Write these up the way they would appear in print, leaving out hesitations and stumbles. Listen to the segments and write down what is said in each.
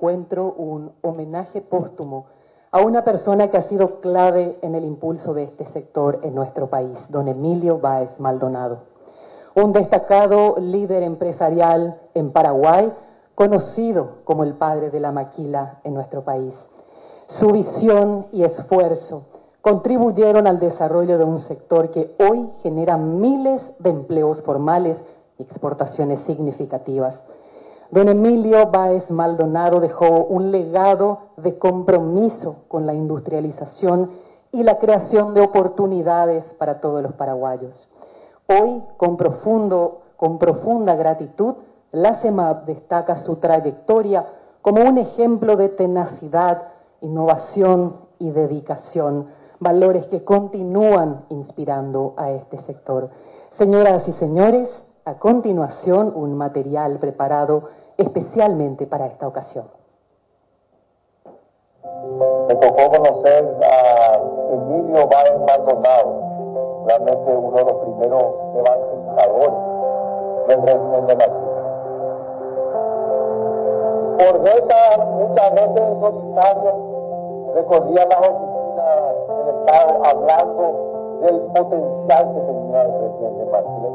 encuentro un homenaje póstumo a una persona que ha sido clave en el impulso de este sector en nuestro país, don Emilio Báez Maldonado. Un destacado líder empresarial en Paraguay, conocido como el padre de la maquila en nuestro país. Su visión y esfuerzo contribuyeron al desarrollo de un sector que hoy genera miles de empleos formales y exportaciones significativas. Don Emilio Báez Maldonado dejó un legado de compromiso con la industrialización y la creación de oportunidades para todos los paraguayos. Hoy, con profunda gratitud, la CEMAP destaca su trayectoria como un ejemplo de tenacidad, innovación y dedicación, valores que continúan inspirando a este sector. Señoras y señores, a continuación un material preparado especialmente para esta ocasión. Me tocó conocer a Emilio Báez Maldonado, realmente uno de los primeros evangelizadores del régimen de Maquila. Por décadas, muchas veces en solitario, recorría las oficinas del Estado hablando del potencial que tenía el régimen de Maquila.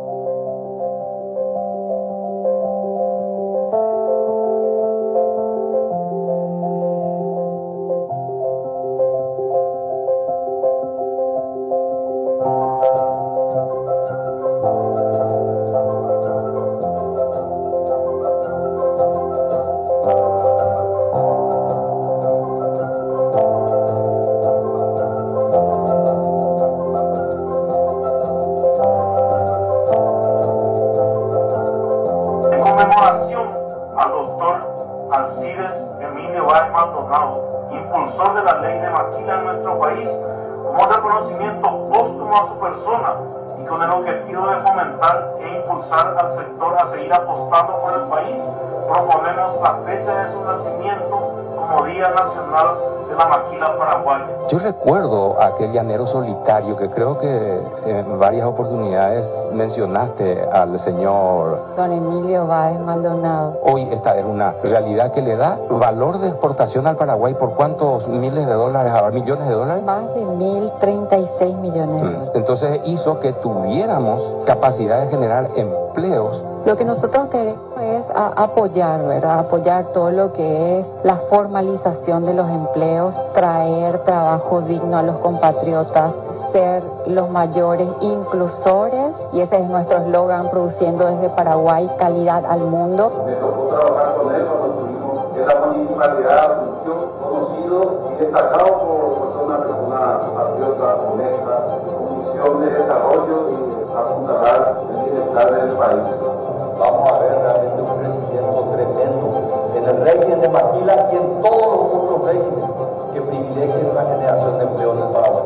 Al doctor Alcides Emilio Báez Maldonado, impulsor de la ley de maquila en nuestro país, como reconocimiento póstumo a su persona y con el objetivo de fomentar e impulsar al sector a seguir apostando por el país, proponemos la fecha de su nacimiento como Día Nacional de la Maquila Paraguaya. Yo recuerdo a aquel llanero solitario que creo que en varias oportunidades mencionaste al señor don Emilio Báez Maldonado. Hoy esta es una realidad que le da valor de exportación al Paraguay. ¿Por cuántos miles de dólares, millones de dólares? Más de 1.036 millones de dólares. Entonces hizo que tuviéramos capacidad de generar empleos. Lo que nosotros queremos es apoyar, ¿verdad? Apoyar todo lo que es la formalización de los empleos, traer trabajo digno a los compatriotas, ser los mayores inclusores, y ese es nuestro eslogan, produciendo desde Paraguay calidad al mundo. Me tocó trabajar con él cuando estuvimos en la municipalidad, Asunción, conocido y destacado por ser una persona patriota, honesta, con visión de desarrollo y apuntalar el bienestar del país. Vamos a ver realmente un crecimiento tremendo en el régimen de Maquila y en todos los otros regímenes que privilegien la generación de empleo en el Paraguay.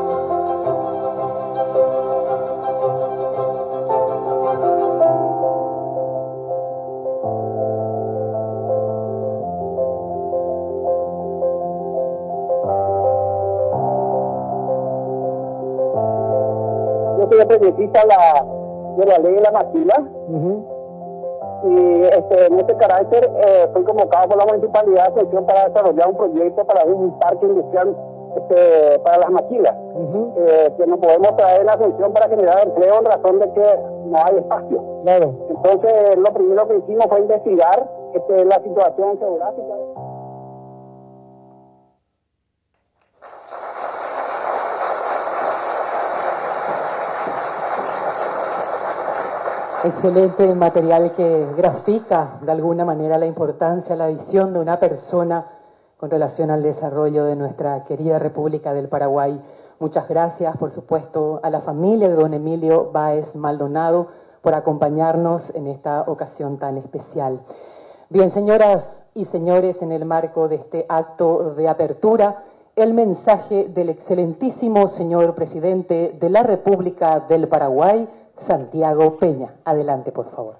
Yo soy aprendiz de la ley de la maquila. Y en este carácter fui convocado por la municipalidad de Asunción para desarrollar un proyecto para un parque industrial para las maquilas, que nos podemos traer en Asunción para generar empleo en razón de que no hay espacio. Claro. Entonces lo primero que hicimos fue investigar la situación geográfica. Excelente material que grafica de alguna manera la importancia, la visión de una persona con relación al desarrollo de nuestra querida República del Paraguay. Muchas gracias, por supuesto, a la familia de don Emilio Báez Maldonado por acompañarnos en esta ocasión tan especial. Bien, señoras y señores, en el marco de este acto de apertura, el mensaje del excelentísimo señor presidente de la República del Paraguay, Santiago Peña. Adelante, por favor.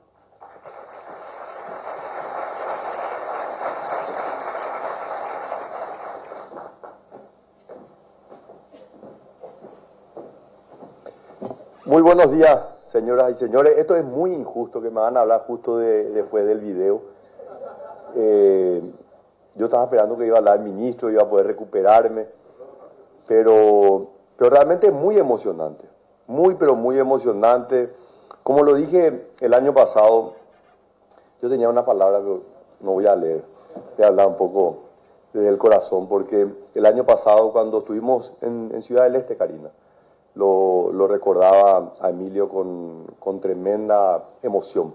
Muy buenos días, señoras y señores. Esto es muy injusto, que me van a hablar justo después del video. Yo estaba esperando que iba a hablar el ministro, iba a poder recuperarme, pero realmente muy emocionante, pero muy emocionante. Como lo dije el año pasado, yo tenía una palabra que no voy a leer, voy a hablar un poco desde el corazón, porque el año pasado cuando estuvimos en Ciudad del Este, Karina, lo recordaba a Emilio con tremenda emoción.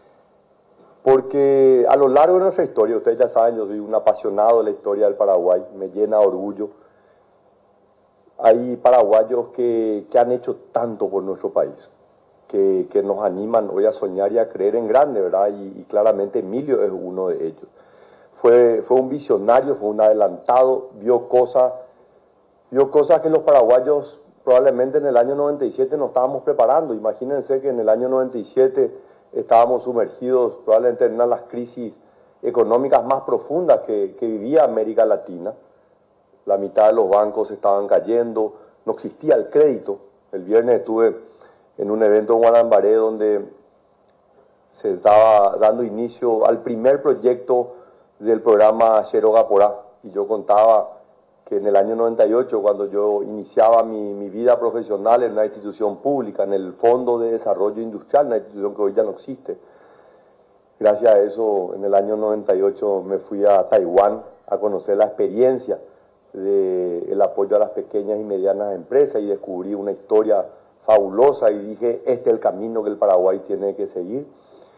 Porque a lo largo de nuestra historia, ustedes ya saben, yo soy un apasionado de la historia del Paraguay, me llena de orgullo. Hay paraguayos que han hecho tanto por nuestro país, que nos animan hoy a soñar y a creer en grande, ¿verdad? Y claramente Emilio es uno de ellos. Fue un visionario, fue un adelantado, vio cosas que los paraguayos probablemente en el año 97 no estábamos preparando. Imagínense que en el año 97 estábamos sumergidos probablemente en una de las crisis económicas más profundas que vivía América Latina. La mitad de los bancos estaban cayendo, no existía el crédito. El viernes estuve en un evento en Guanambaré donde se estaba dando inicio al primer proyecto del programa Xeroga Porá, y yo contaba que en el año 98, cuando yo iniciaba mi vida profesional en una institución pública, en el Fondo de Desarrollo Industrial, una institución que hoy ya no existe, gracias a eso, en el año 98 me fui a Taiwán a conocer la experiencia del apoyo a las pequeñas y medianas empresas y descubrí una historia fabulosa y dije, este es el camino que el Paraguay tiene que seguir.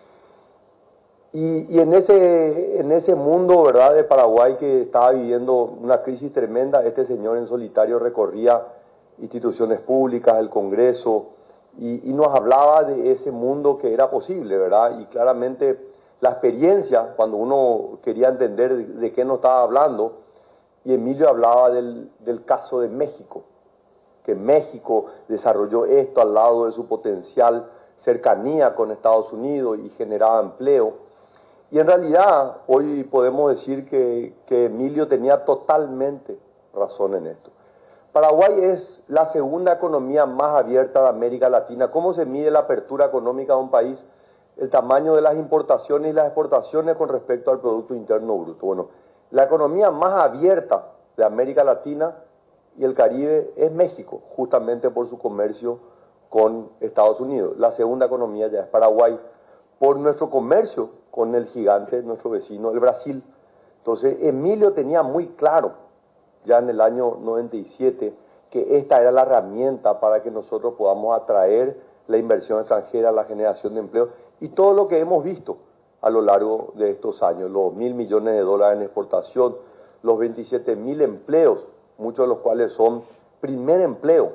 Y en ese mundo, ¿verdad?, de Paraguay que estaba viviendo una crisis tremenda, este señor en solitario recorría instituciones públicas, el Congreso, y nos hablaba de ese mundo que era posible, ¿verdad? Y claramente la experiencia, cuando uno quería entender de qué nos estaba hablando, y Emilio hablaba del caso de México, que México desarrolló esto al lado de su potencial cercanía con Estados Unidos y generaba empleo. Y en realidad hoy podemos decir que Emilio tenía totalmente razón en esto. Paraguay es la segunda economía más abierta de América Latina. ¿Cómo se mide la apertura económica de un país? El tamaño de las importaciones y las exportaciones con respecto al Producto Interno Bruto. Bueno, la economía más abierta de América Latina y el Caribe es México, justamente por su comercio con Estados Unidos. La segunda economía ya es Paraguay, por nuestro comercio con el gigante, nuestro vecino, el Brasil. Entonces, Emilio tenía muy claro, ya en el año 97, que esta era la herramienta para que nosotros podamos atraer la inversión extranjera, la generación de empleo y todo lo que hemos visto a lo largo de estos años, los 1.000 millones de dólares en exportación, los 27.000 empleos, muchos de los cuales son primer empleo,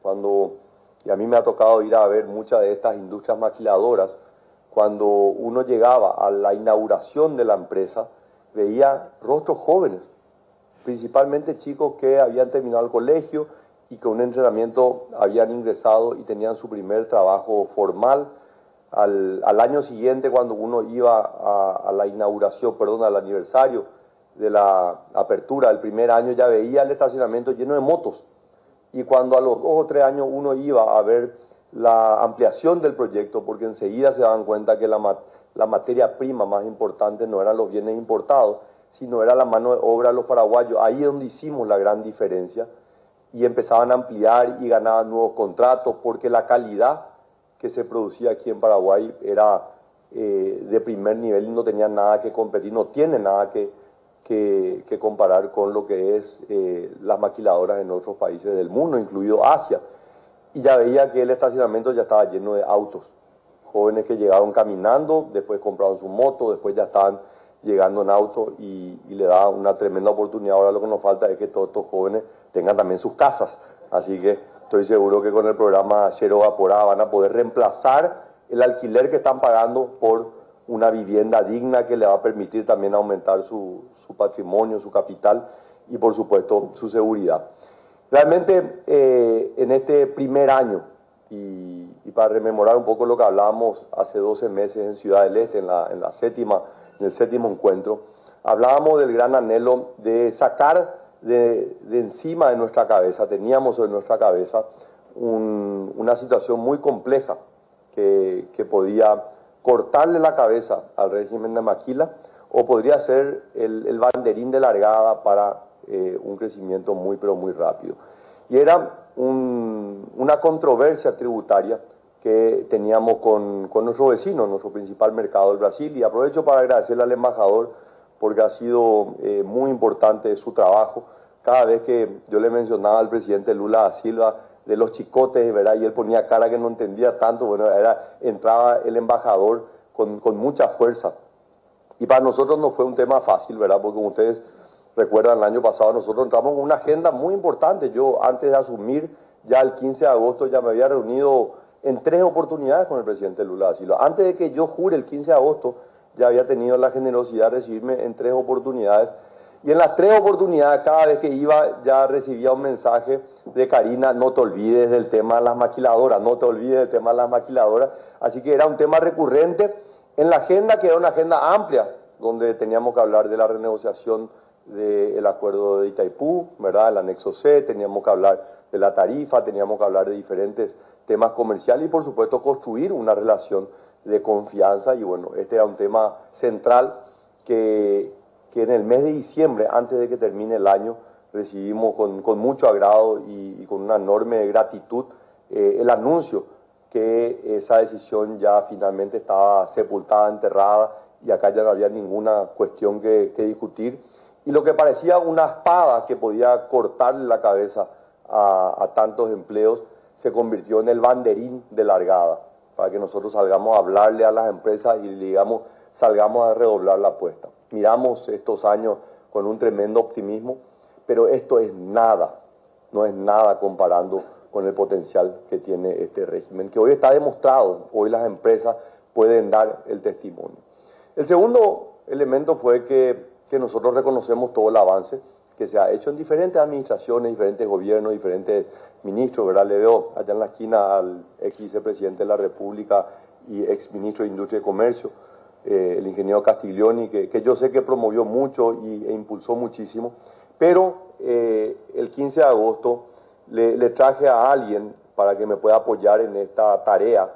y a mí me ha tocado ir a ver muchas de estas industrias maquiladoras. Cuando uno llegaba a la inauguración de la empresa, veía rostros jóvenes, principalmente chicos que habían terminado el colegio y con un entrenamiento habían ingresado y tenían su primer trabajo formal. Al año siguiente, cuando uno iba a la inauguración, al aniversario de la apertura del primer año, ya veía el estacionamiento lleno de motos. Y cuando a los 2 o 3 años uno iba a ver la ampliación del proyecto, porque enseguida se daban cuenta que la materia prima más importante no eran los bienes importados, sino era la mano de obra de los paraguayos. Ahí es donde hicimos la gran diferencia y empezaban a ampliar y ganaban nuevos contratos, porque la calidad que se producía aquí en Paraguay era de primer nivel y no tenía nada que competir, no tiene nada que comparar con lo que es las maquiladoras en otros países del mundo, incluido Asia. Y ya veía que el estacionamiento ya estaba lleno de autos, jóvenes que llegaron caminando, después compraron su moto, después ya estaban llegando en auto y le da una tremenda oportunidad. Ahora lo que nos falta es que todos estos jóvenes tengan también sus casas, así que estoy seguro que con el programa Xeroga Porá van a poder reemplazar el alquiler que están pagando por una vivienda digna que le va a permitir también aumentar su patrimonio, su capital y por supuesto su seguridad. Realmente en este primer año, y para rememorar un poco lo que hablábamos hace 12 meses en Ciudad del Este, en el séptimo encuentro, hablábamos del gran anhelo de sacar de encima de nuestra cabeza, teníamos en nuestra cabeza una situación muy compleja que podía cortarle la cabeza al régimen de Maquila o podría ser el banderín de largada para un crecimiento muy, pero muy rápido. Y era una controversia tributaria que teníamos con nuestro vecino, nuestro principal mercado, el Brasil, y aprovecho para agradecerle al embajador porque ha sido muy importante su trabajo. Cada vez que yo le mencionaba al presidente Lula da Silva de los chicotes, ¿verdad? Y él ponía cara que no entendía tanto, bueno, entraba el embajador con mucha fuerza. Y para nosotros no fue un tema fácil, ¿verdad? Porque como ustedes recuerdan, el año pasado nosotros entramos con una agenda muy importante. Yo antes de asumir, ya el 15 de agosto, ya me había reunido en 3 oportunidades con el presidente Lula da Silva. Antes de que yo jure el 15 de agosto, ya había tenido la generosidad de recibirme en 3 oportunidades. Y en las 3 oportunidades, cada vez que iba, ya recibía un mensaje de Karina: no te olvides del tema de las maquiladoras, no te olvides del tema de las maquiladoras. Así que era un tema recurrente en la agenda, que era una agenda amplia, donde teníamos que hablar de la renegociación del acuerdo de Itaipú, ¿verdad? El anexo C, teníamos que hablar de la tarifa, teníamos que hablar de diferentes temas comerciales y, por supuesto, construir una relación de confianza. Y bueno, este era un tema central que en el mes de diciembre, antes de que termine el año, recibimos con mucho agrado y con una enorme gratitud el anuncio que esa decisión ya finalmente estaba sepultada, enterrada, y acá ya no había ninguna cuestión que discutir. Y lo que parecía una espada que podía cortarle la cabeza a tantos empleos se convirtió en el banderín de largada, para que nosotros salgamos a hablarle a las empresas y digamos, salgamos a redoblar la apuesta. Miramos estos años con un tremendo optimismo, pero esto es nada, no es nada comparando con el potencial que tiene este régimen, que hoy está demostrado, hoy las empresas pueden dar el testimonio. El segundo elemento fue que nosotros reconocemos todo el avance que se ha hecho en diferentes administraciones, diferentes gobiernos, diferentes ministros, ¿verdad? Le veo allá en la esquina al ex vicepresidente de la República y ex ministro de Industria y Comercio, el ingeniero Castiglioni, que yo sé que promovió mucho e impulsó muchísimo, pero el 15 de agosto le traje a alguien para que me pueda apoyar en esta tarea,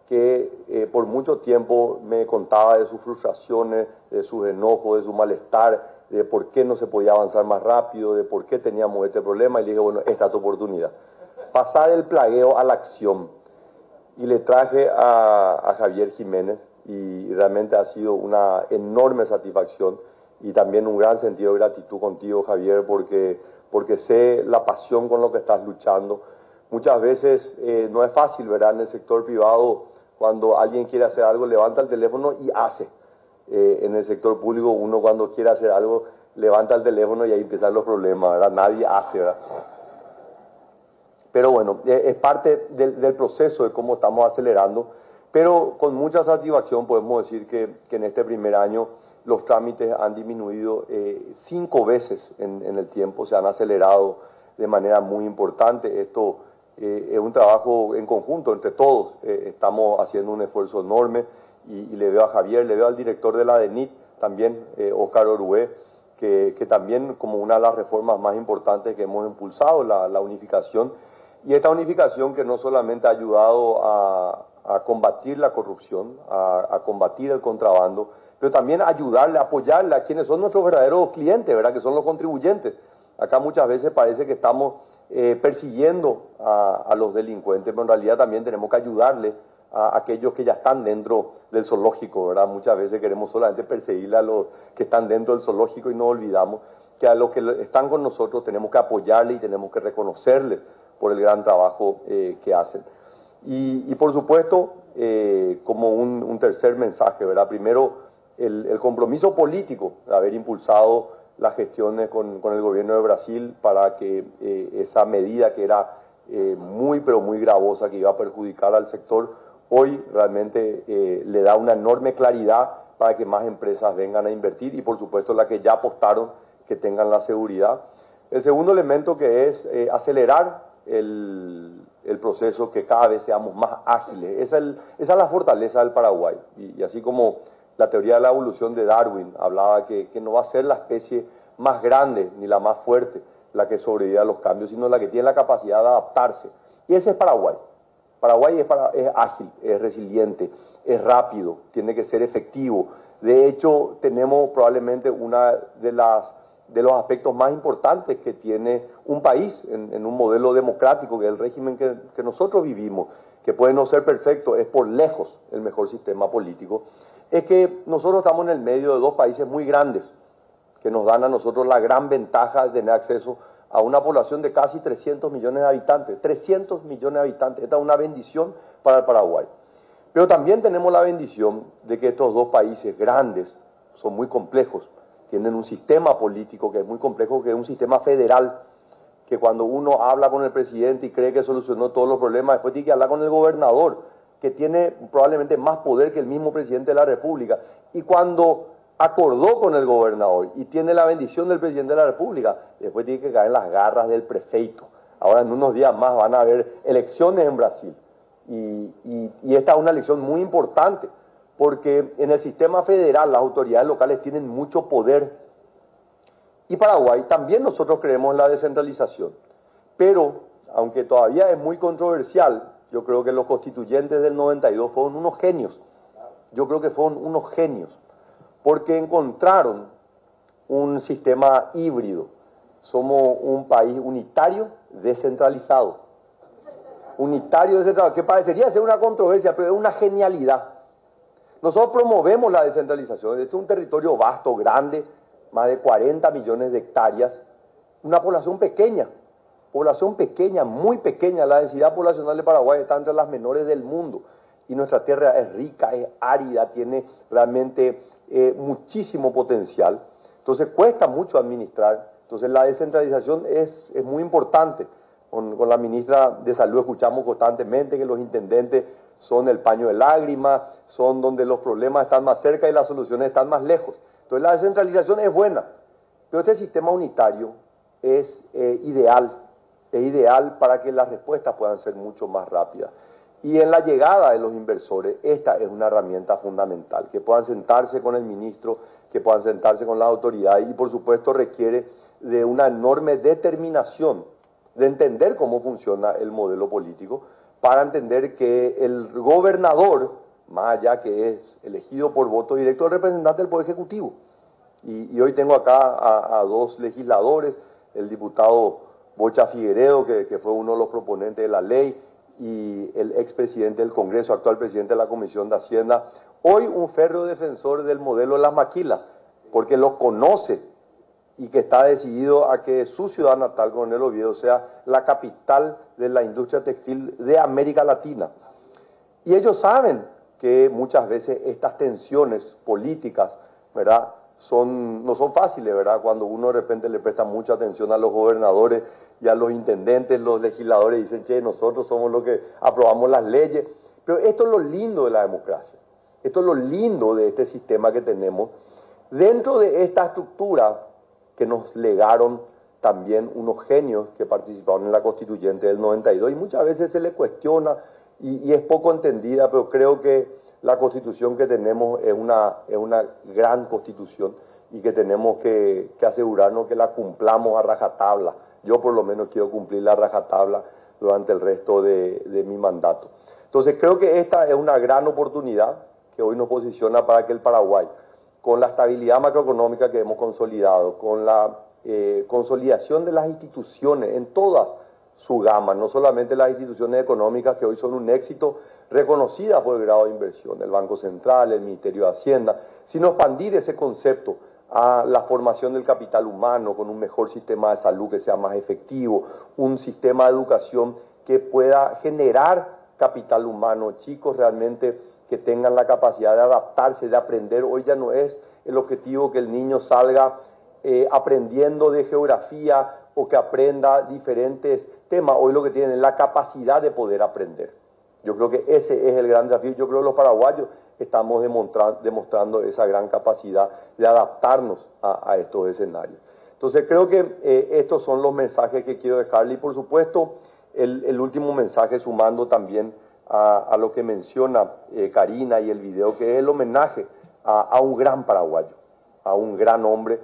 que por mucho tiempo me contaba de sus frustraciones, de sus enojos, de su malestar, de por qué no se podía avanzar más rápido, de por qué teníamos este problema, y le dije, bueno, esta es tu oportunidad. Pasar del plagueo a la acción. Y le traje a Javier Jiménez, y realmente ha sido una enorme satisfacción y también un gran sentido de gratitud contigo, Javier, porque sé la pasión con lo que estás luchando. Muchas veces no es fácil, ¿verdad? En el sector privado, cuando alguien quiere hacer algo, levanta el teléfono y hace. En el sector público, uno cuando quiere hacer algo, levanta el teléfono y ahí empiezan los problemas, ¿verdad? Nadie hace, ¿verdad? Pero bueno, es parte del proceso de cómo estamos acelerando, pero con mucha satisfacción podemos decir que en este primer año los trámites han disminuido 5 veces en el tiempo, se han acelerado de manera muy importante. Esto es un trabajo en conjunto entre todos, estamos haciendo un esfuerzo enorme y le veo a Javier, le veo al director de la DENIT, también Oscar Orué, que también como una de las reformas más importantes que hemos impulsado, la unificación, y esta unificación que no solamente ha ayudado a combatir la corrupción, a combatir el contrabando, pero también ayudarle, apoyarle a quienes son nuestros verdaderos clientes, ¿verdad? Que son los contribuyentes. Acá muchas veces parece que estamos persiguiendo a los delincuentes, pero en realidad también tenemos que ayudarle a aquellos que ya están dentro del zoológico, ¿verdad? Muchas veces queremos solamente perseguirle a los que están dentro del zoológico y no olvidamos que a los que están con nosotros tenemos que apoyarles y tenemos que reconocerles por el gran trabajo que hacen. Y por supuesto, como un tercer mensaje, ¿verdad? Primero, el compromiso político de haber impulsado las gestiones con el gobierno de Brasil para que esa medida que era muy, pero muy gravosa, que iba a perjudicar al sector, hoy realmente le da una enorme claridad para que más empresas vengan a invertir y por supuesto las que ya apostaron que tengan la seguridad. El segundo elemento que es acelerar el proceso, que cada vez seamos más ágiles. Esa es la fortaleza del Paraguay. Y así como la teoría de la evolución de Darwin hablaba que no va a ser la especie más grande ni la más fuerte la que sobrevive a los cambios, sino la que tiene la capacidad de adaptarse. Y ese es Paraguay. Paraguay es ágil, es resiliente, es rápido, tiene que ser efectivo, De hecho, tenemos probablemente una de los aspectos más importantes que tiene un país en un modelo democrático, que es el régimen que nosotros vivimos, que puede no ser perfecto, es por lejos el mejor sistema político, es que nosotros estamos en el medio de dos países muy grandes, que nos dan a nosotros la gran ventaja de tener acceso a una población de casi 300 millones de habitantes. 300 millones de habitantes, esta es una bendición para el Paraguay. Pero también tenemos la bendición de que estos dos países grandes son muy complejos, tienen un sistema político que es muy complejo, que es un sistema federal, que cuando uno habla con el presidente y cree que solucionó todos los problemas, después tiene que hablar con el gobernador, que tiene probablemente más poder que el mismo presidente de la República. Y cuando acordó con el gobernador y tiene la bendición del presidente de la República, después tiene que caer en las garras del prefeito. Ahora en unos días más van a haber elecciones en Brasil. Y esta es una elección muy importante, porque en el sistema federal las autoridades locales tienen mucho poder. Y Paraguay también nosotros creemos en la descentralización. Pero, aunque todavía es muy controversial, yo creo que los constituyentes del 92 fueron unos genios. Yo creo que fueron unos genios, porque encontraron un sistema híbrido. Somos un país unitario, descentralizado. Unitario, descentralizado, que parecería ser una controversia, pero es una genialidad. Nosotros promovemos la descentralización. Este es un territorio vasto, grande, más de 40 millones de hectáreas, una población pequeña, muy pequeña. La densidad poblacional de Paraguay está entre las menores del mundo. Y nuestra tierra es rica, es árida, tiene realmente muchísimo potencial. Entonces cuesta mucho administrar. Entonces la descentralización es muy importante. Con la ministra de Salud escuchamos constantemente que los intendentes son el paño de lágrimas, son donde los problemas están más cerca y las soluciones están más lejos. Entonces la descentralización es buena, pero este sistema unitario es ideal para que las respuestas puedan ser mucho más rápidas. Y en la llegada de los inversores, esta es una herramienta fundamental, que puedan sentarse con el ministro, que puedan sentarse con las autoridades y por supuesto requiere de una enorme determinación de entender cómo funciona el modelo político, para entender que el gobernador, más allá que es elegido por voto directo, es el representante del Poder Ejecutivo. Y hoy tengo acá a dos legisladores, el diputado Bocha Figueredo, que fue uno de los proponentes de la ley, y el expresidente del Congreso, actual presidente de la Comisión de Hacienda, hoy un férreo defensor del modelo de las maquilas, porque lo conoce y que está decidido a que su ciudad natal, Coronel Oviedo, sea la capital de la industria textil de América Latina. Y ellos saben que muchas veces estas tensiones políticas, ¿verdad?, no son fáciles, ¿verdad?, cuando uno de repente le presta mucha atención a los gobernadores y a los intendentes, los legisladores dicen, che, nosotros somos los que aprobamos las leyes. Pero esto es lo lindo de la democracia, esto es lo lindo de este sistema que tenemos. Dentro de esta estructura que nos legaron también unos genios que participaron en la constituyente del 92, y muchas veces se le cuestiona y es poco entendida, pero creo que la constitución que tenemos es una gran constitución y que tenemos que asegurarnos que la cumplamos a rajatabla. Yo por lo menos quiero cumplir la rajatabla durante el resto de mi mandato. Entonces creo que esta es una gran oportunidad que hoy nos posiciona para que el Paraguay, con la estabilidad macroeconómica que hemos consolidado, con la consolidación de las instituciones en toda su gama, no solamente las instituciones económicas que hoy son un éxito, reconocidas por el grado de inversión, el Banco Central, el Ministerio de Hacienda, sino expandir ese concepto a la formación del capital humano con un mejor sistema de salud que sea más efectivo, un sistema de educación que pueda generar capital humano, chicos realmente que tengan la capacidad de adaptarse, de aprender. Hoy ya no es el objetivo que el niño salga aprendiendo de geografía o que aprenda diferentes temas. Hoy lo que tienen es la capacidad de poder aprender. Yo creo que ese es el gran desafío. Yo creo que los paraguayos estamos demostrando esa gran capacidad de adaptarnos a estos escenarios. Entonces creo que estos son los mensajes que quiero dejarle y por supuesto el último mensaje sumuando también a lo que menciona Karina y el video, que es el homenaje a un gran paraguayo, a un gran hombre.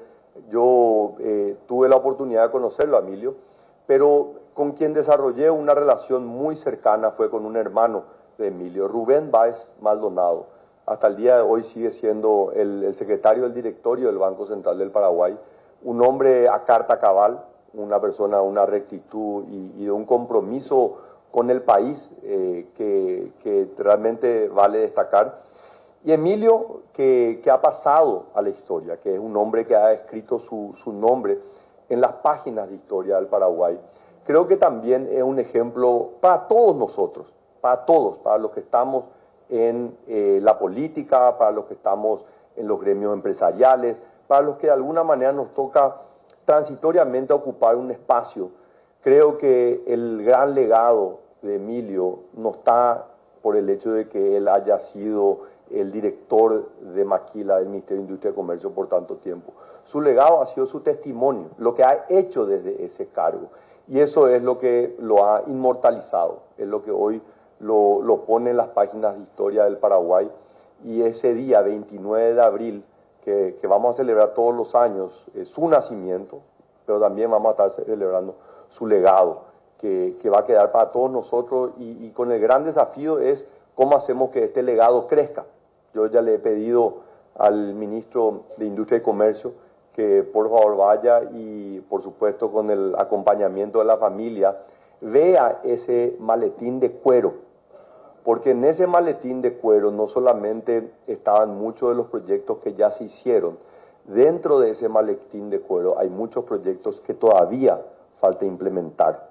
Yo tuve la oportunidad de conocerlo, a Emilio, pero con quien desarrollé una relación muy cercana fue con un hermano de Emilio, Rubén Báez Maldonado, hasta el día de hoy sigue siendo el secretario del directorio del Banco Central del Paraguay, un hombre a carta cabal, una persona de una rectitud y de un compromiso con el país que realmente vale destacar. Y Emilio, que ha pasado a la historia, que es un hombre que ha escrito su nombre en las páginas de historia del Paraguay, creo que también es un ejemplo para todos nosotros, para todos, para los que estamos en la política, para los que estamos en los gremios empresariales, para los que de alguna manera nos toca transitoriamente ocupar un espacio. Creo que el gran legado de Emilio no está por el hecho de que él haya sido el director de Maquila del Ministerio de Industria y Comercio por tanto tiempo. Su legado ha sido su testimonio, lo que ha hecho desde ese cargo. Y eso es lo que lo ha inmortalizado, es lo que hoy lo pone en las páginas de historia del Paraguay. Y ese día, 29 de abril, que vamos a celebrar todos los años su nacimiento, pero también vamos a estar celebrando su legado, que va a quedar para todos nosotros y con el gran desafío es cómo hacemos que este legado crezca. Yo ya le he pedido al ministro de Industria y Comercio que por favor vaya y por supuesto con el acompañamiento de la familia vea ese maletín de cuero, porque en ese maletín de cuero no solamente estaban muchos de los proyectos que ya se hicieron, dentro de ese maletín de cuero hay muchos proyectos que todavía falta implementar.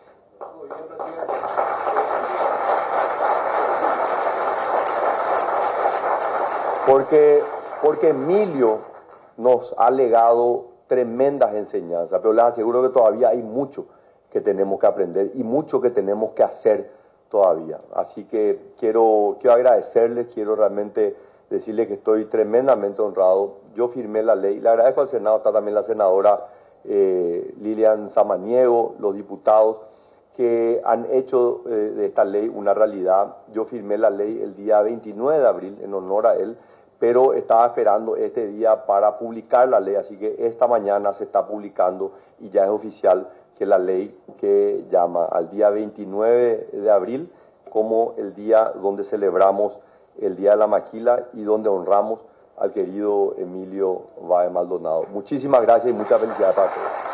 Porque Emilio nos ha legado tremendas enseñanzas, pero les aseguro que todavía hay mucho que tenemos que aprender y mucho que tenemos que hacer todavía. Así que quiero agradecerles, quiero realmente decirles que estoy tremendamente honrado. Yo firmé la ley, le agradezco al Senado, está también la senadora Lilian Samaniego, los diputados que han hecho de esta ley una realidad. Yo firmé la ley el día 29 de abril en honor a él, pero estaba esperando este día para publicar la ley, así que esta mañana se está publicando y ya es oficial que la ley que llama al día 29 de abril como el día donde celebramos el Día de la Maquila y donde honramos al querido Emilio Báez Maldonado. Muchísimas gracias y muchas felicidades para todos.